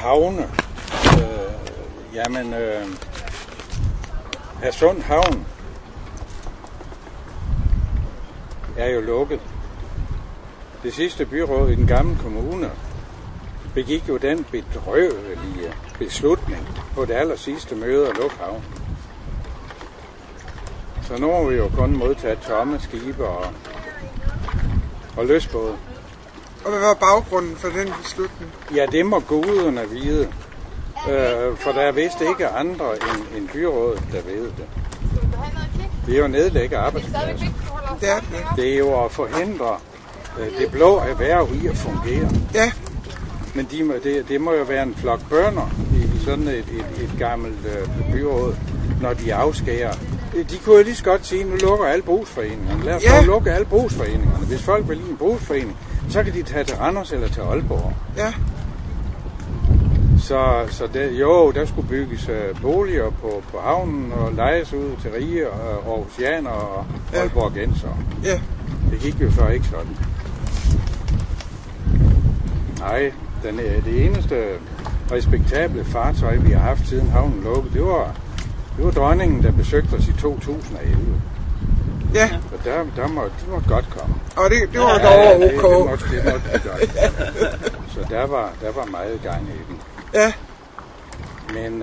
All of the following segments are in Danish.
havne. Hadsund Havn er jo lukket. Det sidste byråd i den gamle kommune begik jo den bedrøvelige beslutning på det aller sidste møde at lukke havnen. Så nu har vi jo kun modtaget tomme skibe og løsbåde. Og hvad var baggrunden for den beslutning? Ja, det må guderne vide. For der er vist ikke andre end byrådet, der ved det. Det er jo nedlægge arbejdspladser. Det er jo at forhindre det blå erhverv i at fungere. Ja. Men det må jo være en flok bønder i sådan et gammelt byråd, når de afskærer. De kunne jo lige så godt sige, nu lukker alle brugsforeningerne. Lad os lukke alle brugsforeningerne. Hvis folk vil lide en brugsforening, så kan de tage til Randers eller til Aalborg. Ja. Så der skulle bygges boliger på havnen og lejes ud til rige og Aarhusianer og Aalborgenser. Ja. Det gik jo så ikke sådan. Nej, det eneste respektable fartøj, vi har haft siden havnen lukkede, det var dronningen, der besøgte os i 2011. Ja. Så de måtte godt komme. Og det var dog ok. Det måtte de godt. Så der var meget gang i den. Ja. Men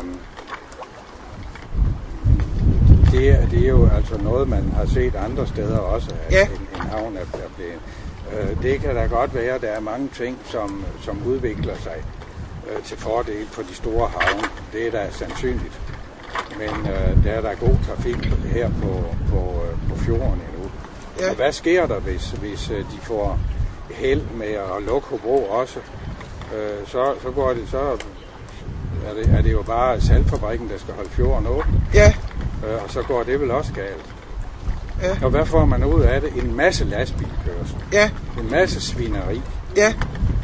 det er jo altså noget, man har set andre steder også, at en havn er blevet. Det kan da godt være, at der er mange ting, som udvikler sig til fordel for de store havne. Det er da sandsynligt. Men der er der god trafik her på fjorden endnu. Ja. Og hvad sker der, hvis de får held med at lukke Hobro også? Så er det jo bare saltfabrikken, der skal holde fjorden åben. Ja. Og så går det vel også galt. Ja. Og hvad får man ud af det? En masse lastbilkørsel. Ja. En masse svineri. Ja.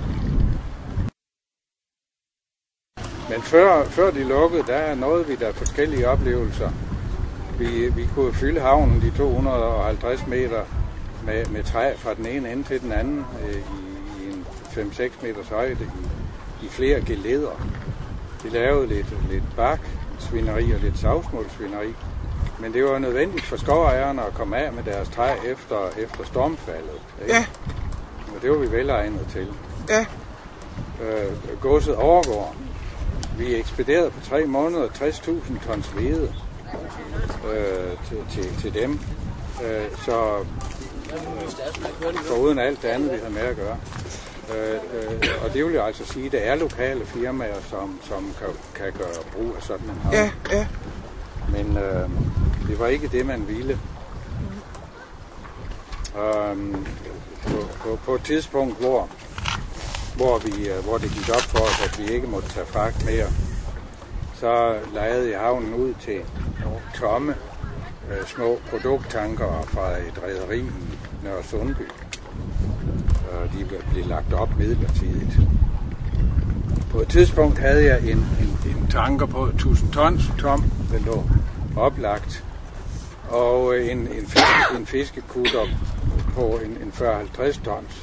Men før de lukkede, der nåede vi der forskellige oplevelser. Vi kunne fylde havnen de 250 meter med træ fra den ene ende til den anden i en 5-6 meters højde i flere geleder. Vi lavede lidt baksvineri og lidt savsmålsvineri. Men det var nødvendigt for skovejerne at komme af med deres træ efter stormfaldet. Ikke? Ja. Og det var vi velegnet til. Ja. Godset overgår. Vi ekspederede på 3 måneder 60.000 tons hvede til dem. Så foruden alt det andet, vi havde med at gøre. Og det vil jo altså sige, at der er lokale firmaer, som kan gøre brug af sådan en havn. Ja, ja. Men det var ikke det, man ville. På et tidspunkt, hvor det gik op for os, at vi ikke måtte tage fragt mere, så lejede jeg havnen ud til tomme små produkttanker fra et rederi i Nørresundby. De blev lagt op midlertidigt. På et tidspunkt havde jeg en tanker på 1000 tons tom, den lå oplagt, og en fiskekutter på en 40-50 tons.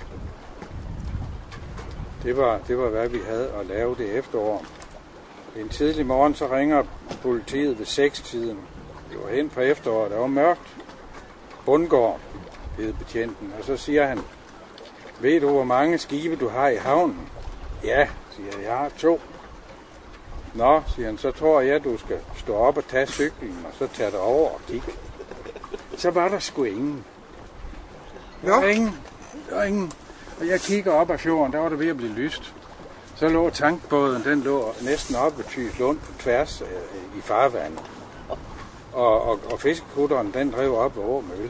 Det var, hvad vi havde at lave det efterår. En tidlig morgen, så ringer politiet ved 6-tiden. Det var hen på efteråret, der var mørkt. Bundgaard, hed betjenten, og så siger han, ved du, hvor mange skibe du har i havnen? Ja, siger jeg har 2. Nå, siger han, så tror jeg, du skal stå op og tage cyklen, og så tage dig over og kigge. Så var der sgu ingen. Der var ingen. Og jeg kigger op ad fjorden, der var det ved at blive lyst. Så lå tankbåden, den lå næsten op ved Thyslund på tværs i farvandet. Og fiskekutteren, den drev op ved Åmøl.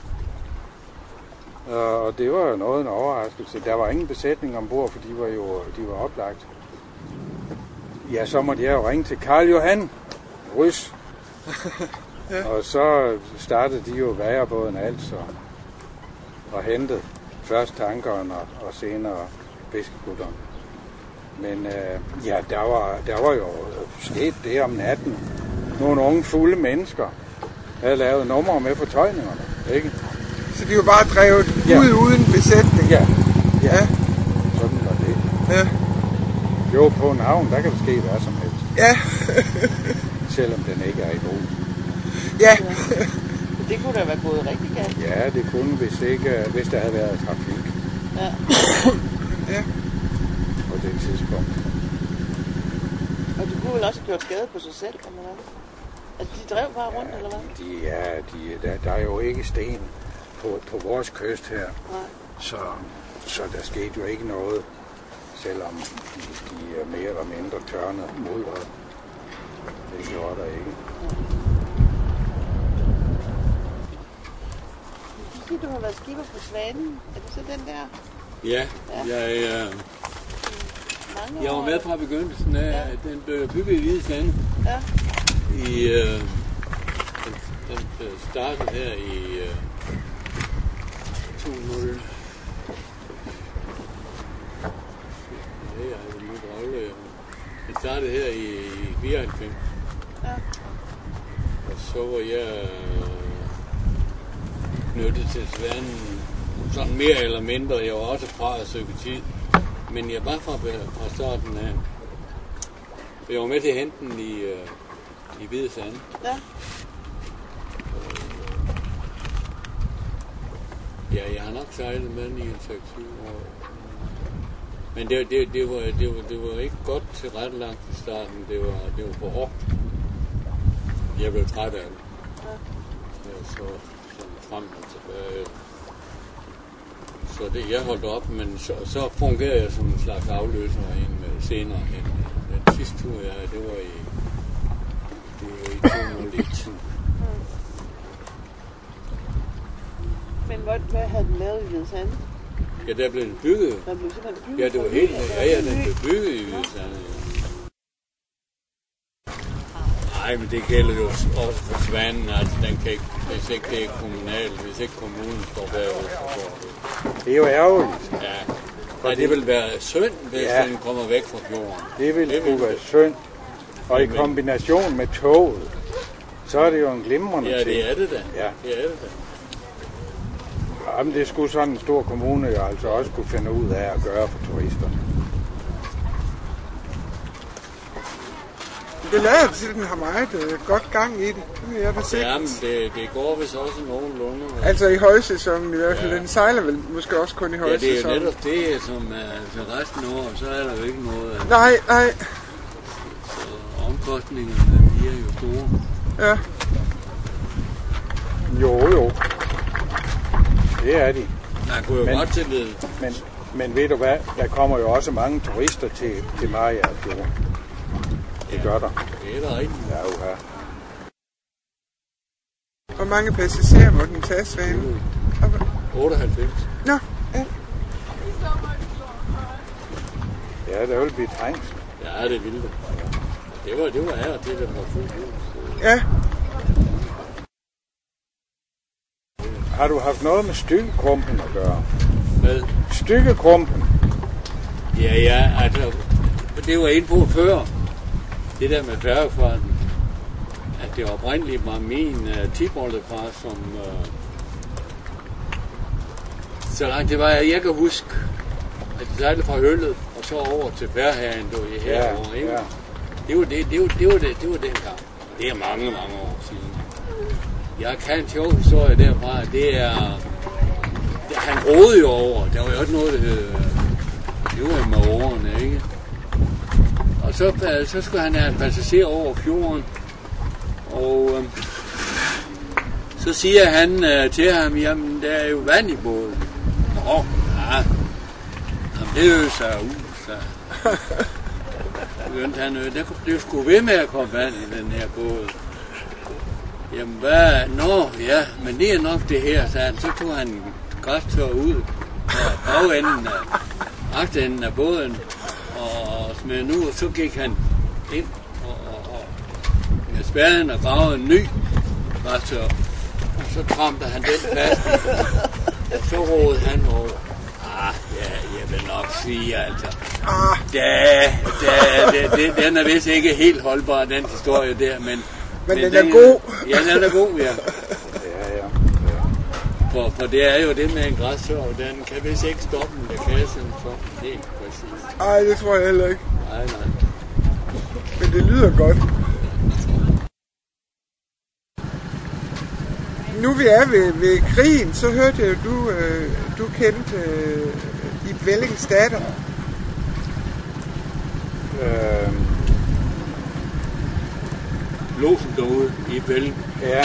Og det var jo noget en overraskelse. Der var ingen besætning ombord, for de var oplagt. Ja, så måtte jeg jo ringe til Karl Johan Rys. Ja. Og så startede de jo værebåden altså og hentede først tankeren og senere fiskekutteren. Men der var jo sket det om natten. Nogle unge fulde mennesker havde lavet numre med fortøjningerne, ikke? Så de var bare drevet ud uden besætning? Ja. Sådan var det. Ja. Jo, på en havn, der kan det ske hvad som helst. Ja. Selvom den ikke er i brug. Ja. Det kunne da være gået rigtig galt. Ja, det kunne, hvis der havde været trafik. Ja. Ja. På det tidspunkt. Og du kunne vel også have gjort skade på sig selv, eller hvad? Altså, de drev bare rundt, eller hvad? Der er jo ikke sten på vores kyst her. Nej. Så der skete jo ikke noget, selvom de er mere eller mindre tørnet muldret. Det gjorde der ikke. Du siger, du har været skipper på Svanen. Er det så den der? Ja. Jeg var med fra begyndelsen af, at den blev bygget i Hvide Sande. Ja. Den startede her i 2000. Den startede her i 94. Ja. Og så var jeg knyttet til Svanen sådan mere eller mindre. Jeg var også fra at søge tid. Men jeg var fra starten af. Jeg var med til at hente den i Hvide Sande. Ja. Ja, jeg har nok sejlet med den i 6-7 år. Men det var ikke godt tilrettelagt i starten. Det var for hårdt. Jeg blev træt af det. Ja. Så frem og tilbage. Så det, jeg holdt op, men så fungerede jeg som en slags afløser senere hen. Den sidste tur, det var i 2001. Men hvad havde den lavet i Hvide Sande? Ja, der blev den bygget. Den blev simpelthen bygget? Ja, det var helt... Ja, den blev bygget i Hvide Sande. Nej, men det gælder jo også for Svanen. Altså, den kan ikke, hvis ikke det er kommunalt, hvis ikke kommunen står derude, så går det. Det er jo ærgerligt. Ja. Nej, det vil være synd, hvis den kommer væk fra fjorden. Det vil kunne være synd. Og i kombination med toget, så er det jo en glimrende ting. Ja, det er det da. Ja. Det er det da. Jamen, det skulle sådan en stor kommune jo altså også kunne finde ud af at gøre for turisterne. Det lader til, at den har meget godt gang i det. Det er det ja, men det går vist også nogenlunde. Altså i højsæsonen i hvert fald. Ja. Den sejler vel måske også kun i højsæsonen. Ja, det er jo netop det, som er resten af året, så er der jo ikke noget. Nej. Så omkostningerne, de er jo store. Ja. Jo. Det er de. Man kunne jo godt tillede. Men ved du hvad, der kommer jo også mange turister til Mariagerfjorden. Det gør der. Det er der rigtigt. Ja. Hvor mange passagerer må den tage, Svanen? 98. Nå, ja. Ja, der vil blive trængt. Ja, det ville det. Det var her til, den var fuldt ud. Ja. Har du haft noget med stykkekrumpen at gøre? Hvad? Stykkekrumpen? Ja, altså, det var inde på før. Det der med færgefarten. At det oprindeligt var min tipoldefar, som... så langt det var, jeg kan huske, at det sejlede fra Høllet, og så over til Færhagen, herovre, ikke? Ja. Det var dengang. Det er mange, mange år siden. Jeg kan en sjov historie derfra. Det er... Han rådede jo over. Der var jo ikke noget, der hed... Det var med årene, ikke? Og så skulle han have en passager over fjorden. Og så siger han til ham, jamen, der er jo vand i båden. Ja. Jamen, det øser ud, så... Begyndte han, der blev sgu ved med at komme vand i den her båd. Jamen, hvad? Nå, ja, men det er nok det her, så tog han græstør ud af bagenden af agtenden af båden og smed nu, og så gik han ind og med spaden og gravede en ny græstør, og så tramte han den fast i, og så rådede han over. Jeg vil nok sige, altså. Den er vist ikke helt holdbar, den historie der, men den er god. Ja, den er god, ja. Ja. For det er jo det med en græstør, og den kan vist ikke stoppe en lækagen så helt præcis. Nej, det tror jeg heller ikke. Nej, Nej. Men det lyder godt. Nu vi er ved krigen, så hørte jeg, du kendte Ib Wellings datter. Låsen derude, Ib Welling. Ja,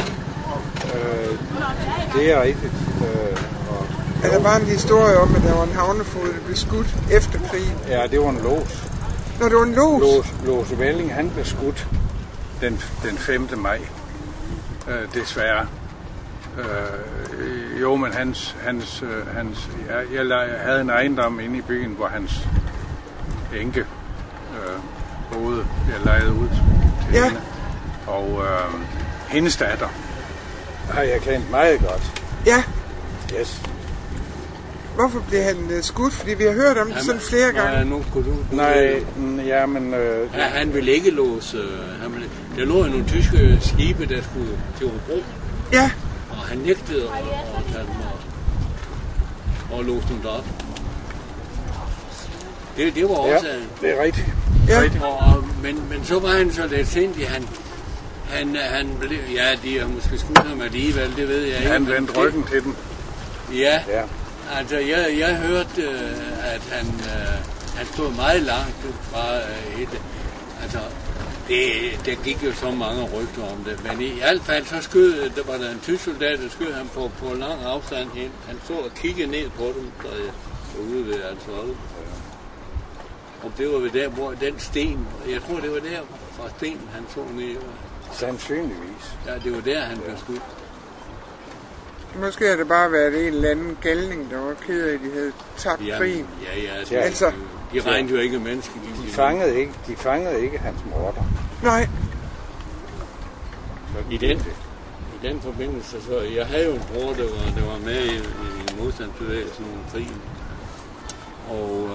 det er rigtigt. Der var en historie om, at der var en havnefod, der blev skudt efter krigen. Ja, det var en lås. Nå, det var en lås? Låse Welling, han blev skudt den 5. maj. Desværre. Jo, men jeg havde en ejendom inde i byen, hvor hans enke boede. Jeg lejede ud til hende. Og hendes datter har jeg kendt meget godt. Ja. Yes. Hvorfor blev han skudt? Fordi vi har hørt om det sådan flere gange. Nu skulle du... Nej, jamen... han ville ikke låse... Der lå jo nogle tyske skibe, der skulle til Hobro. Ja. Og han nægtede at tage dem og låse dem derop. Det var også... Ja, det er rigtigt. Ja. Men så var han så lidt sindig. Han blev... Ja, de har måske skudt ham alligevel, det ved jeg ikke. Han vendte ryggen til dem. Ja. Altså, jeg hørte, at han stod meget langt fra altså, der gik jo så mange rygter om det, men i hvert fald så der var der en tysk soldat, der skød ham på lang afstand hen. Han stod og kiggede ned på dem, der ude ved Alsvold. Og det var ved der, hvor den sten, jeg tror det var der fra stenen, han så ned. Sandsynligvis. Ja, det var der, han blev skudt. Måske har det bare været en eller anden galning, der var ked af, at de havde tabt krigen. Ja, altså, de regnede jo ikke mennesker. De fangede ikke hans morder. Nej. I den forbindelse, så jeg havde jo en bror, der var med i modstandsbevægelsen under krigen. Og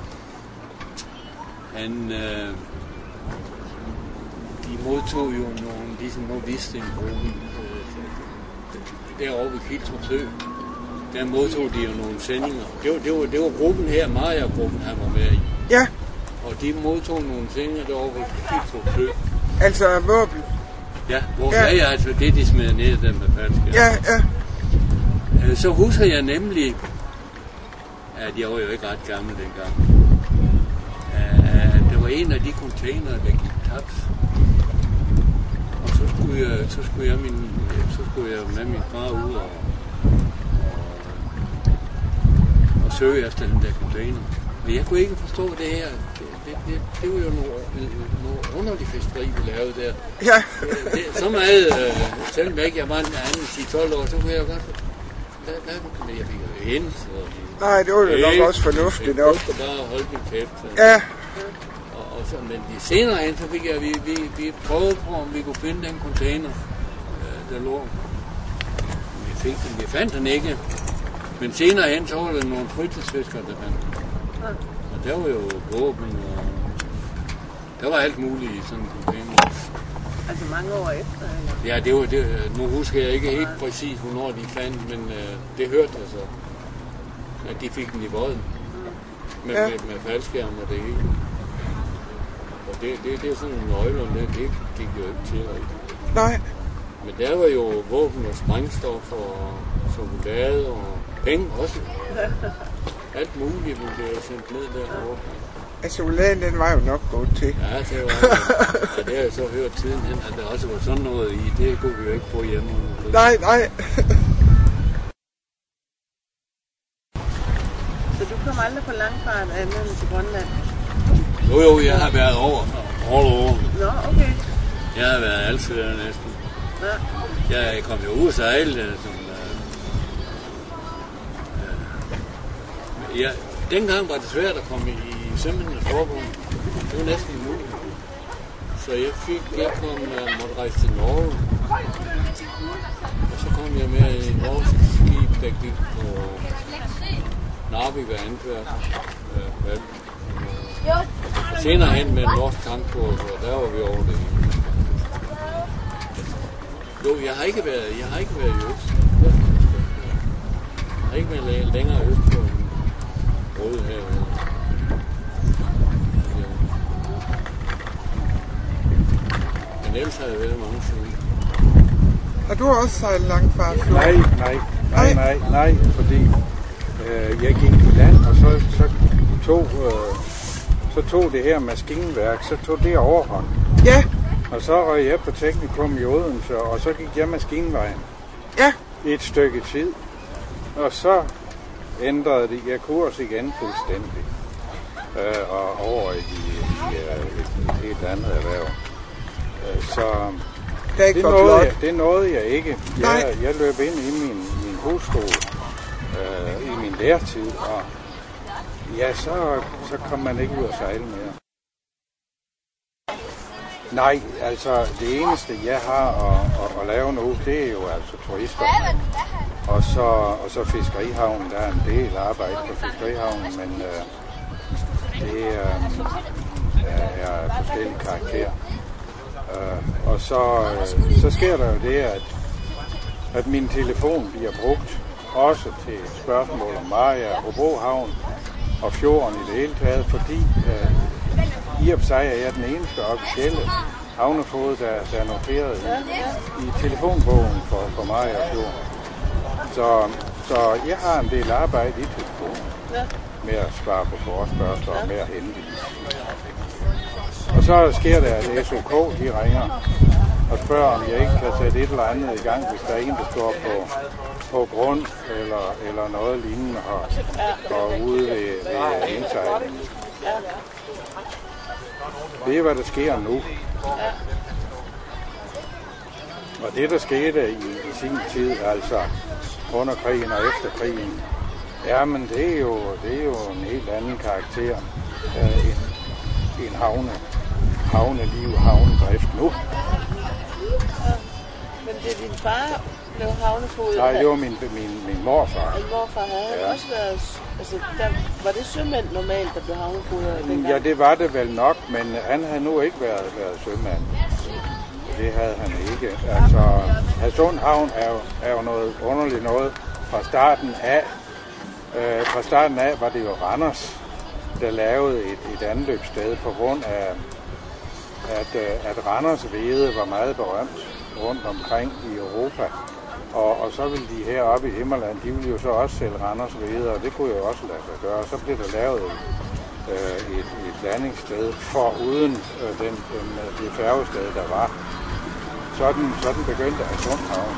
de modtog jo nogle, ligesom nu vidste en gruppe, derovre ved Kiltrup Sø, der modtog de jo nogle sendinger. Det var gruppen her, Maja-gruppen, han var med i. Ja. Og de modtog nogle sendinger derovre ved Kiltrup Sø. Altså våben? Ja, altså det, de smed ned, den med falsk. Ja. Så husker jeg nemlig, at jeg var jo ikke ret gammel dengang, at der var en af de containere, der gik tabt. Og så skulle jeg med min far ud og søge efter den der container. Men jeg kunne ikke forstå det her. Det var jo noget underligt fiskeri, vi lavede der. Ja. Så meget, selvom jeg var en anden 10-12 år, så kunne jeg jo godt... Men jeg fik jo hende. Nej, det var jo nok også fornuftigt nok. Jeg kunne bare holde min kæft. Ja. Men senere hen, så fik jeg, vi prøvede på, om vi kunne finde den container, der lå. Vi fandt den ikke. Men senere hen, så var der nogle fritidsfiskere, der fandt den. Og der var jo våben, og der var alt muligt i sådan en container. Altså mange år efter, eller? Ja, nu husker jeg ikke helt præcis, hvornår de fandt, men det hørte jeg så, at de fik den i båden. Med faldskærm og det hele. Og det er sådan en nøgle, det gik jo ikke til rigtigt. Nej. Men der var jo våben og sprængstof og chokolade og penge også. Alt muligt blev sendt ned derovre. Altså, chokoladen, den var jo nok godt til. Ja, det var og det har jeg så hørt tiden hen, at der også var sådan noget i. Det kunne vi jo ikke få hjemme. Nej. Så du kom aldrig på langfart af mellem til Grønland? Jo, jeg har været over. Nå, okay. Jeg har været altsøger næsten. Ja. Jeg kom jo ud og sejle. Dengang var det svært at komme i Sømændenes Forbund. Det var næsten umuligt. Så jeg måtte rejse til Norge. Og så kom jeg med i en norsk skib, der gik på Narvik og Antwerpen. Og senere hen med en norsk tankbåd, og der var vi over det. Jo, jeg har ikke været i øst. Jeg har ikke været længere øst på en Røde her. også har været mange siden. Har du også sejlet langt fra Fjord? Nej, fordi jeg gik i land, og så tog det her maskinværk, så tog det overhånd. Ja. Og så røg jeg på teknikum i Odense, og så gik jeg maskinvejen. Ja. Et stykke tid. Og så ændrede jeg kurs igen fuldstændig. Og over i et helt andet erhverv. Så det nåede jeg ikke. Jeg løb ind i min husstol i min lærtid, og ja, så kom man ikke ud at sejle mere. Nej, altså det eneste jeg har at lave nu, det er jo altså turister. Og så fiskerihavnen, der er en del arbejde på fiskerihavnen, men det er forskellige karakterer. Og så sker der jo det, at min telefon bliver brugt også til spørgsmål om Mariager, Hobro Havn og fjorden i det hele taget, fordi i og for sig er jeg den eneste officielle havnefoged, der er noteret i telefonbogen for Mariager Fjord. Så jeg har en del arbejde i telefonen med at svare på forespørgsler og med at henvise. Og så sker der, at SOK de ringer og spørger, om jeg ikke kan sætte et eller andet i gang, hvis der er en, der står på grund eller noget lignende og ude ved indsejlingen. Det er, hvad der sker nu. Og det, der skete i sin tid, altså under krigen og efter krigen, men det er jo en helt anden karakter end havneliv, havnedrift nu. Men det er din far, blev havnefoged? Nej, det var min morfar. Og morfar havde også været... Altså, var det sømænd normalt, der blev havnefogeder? Ja, det var det vel nok, men han havde nu ikke været sømand. Det havde han ikke. Altså, Hadsund Havn er jo noget underligt noget. Fra starten af var det jo Randers, der lavede et anløbssted på grund af, at Randers hvede var meget berømt rundt omkring i Europa. Og så ville de heroppe i Himmerland, de ville jo så også sælge Randers hvede, og det kunne jo også lade sig gøre. Så blev der lavet et landingssted foruden det færgested, der var. Sådan begyndte Hadsund Havn.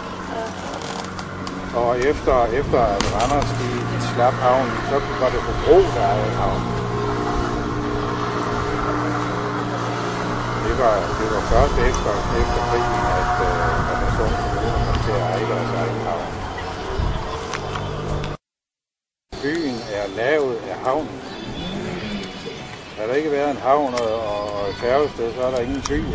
Og efter at Randers de slap havnen, så var det Hobro, der ejede havnen. Det var først efter krigen, at Hadsund Kommune kom til at eje deres egen havn. Byen er lavet af havnen. Har der ikke været en havn og et færgested, så er der ingen by.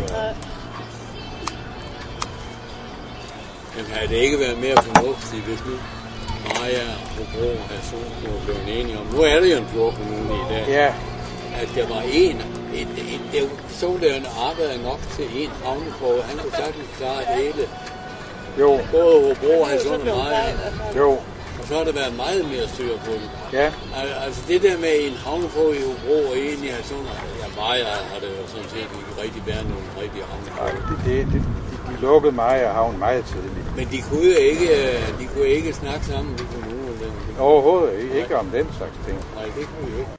Men havde det ikke været mere fornuftigt, hvis nu Mariager, Hobro og Hadsund var blevet enige om? Nu er det jo en fjordkommune i dag. Ja. At der var så ville der arbejde nok til en havnefoged. Han kunne sagtens klare det hele. Jo. Både Hobro og Hadsund og Mariager. Jo. Og så har der været meget mere styr på det. Ja. Altså det der med en havnefoged i Hobro og en i Hadsund, Mariager har det jo sådan set ikke rigtig været nogen rigtige havnefoged. De lukkede Mariager Havn meget tidligt. Men de kunne ikke snakke sammen, de kommuner. Overhovedet ikke om den slags ting. Nej, det kunne de ikke.